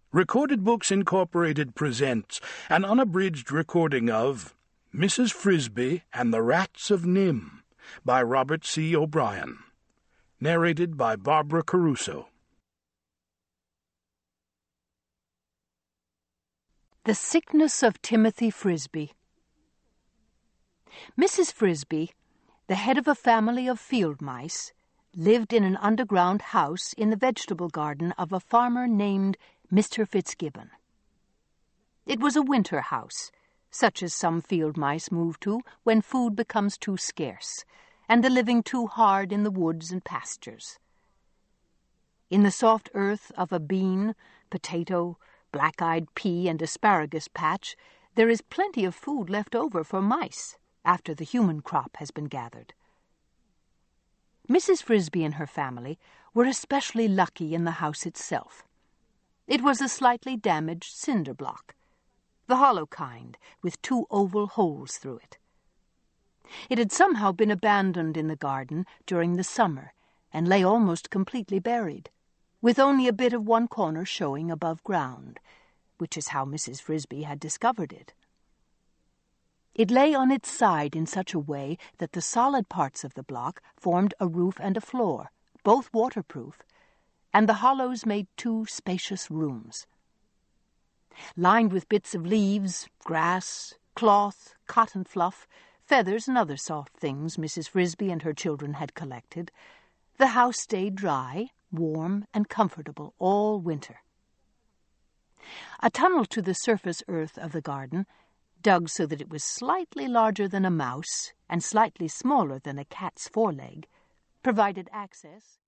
Recorded Books Incorporated presents an unabridged recording of Mrs. Frisby and the Rats of Nim by Robert C. O'Brien. Narrated by Barbara Caruso. The Sickness of Timothy Frisby. Mrs. Frisby, the head of a family of field mice, lived in an underground house in the vegetable garden of a farmer named Mr. Fitzgibbon. It was a winter house, such as some field mice move to when food becomes too scarce, and the living too hard in the woods and pastures. In the soft earth of a bean, potato, black-eyed pea, and asparagus patch, there is plenty of food left over for mice after the human crop has been gathered. Mrs. Frisby and her family were especially lucky in the house itself. It was a slightly damaged cinder block, the hollow kind with two oval holes through it. It had somehow been abandoned in the garden during the summer and lay almost completely buried, with only a bit of one corner showing above ground, which is how Mrs. Frisby had discovered it. It lay on its side in such a way that the solid parts of the block formed a roof and a floor, both waterproof, and the hollows made two spacious rooms. Lined with bits of leaves, grass, cloth, cotton fluff, feathers, and other soft things Mrs. Frisby and her children had collected, the house stayed dry, warm, and comfortable all winter. A tunnel to the surface earth of the garden, dug so that it was slightly larger than a mouse and slightly smaller than a cat's foreleg, provided access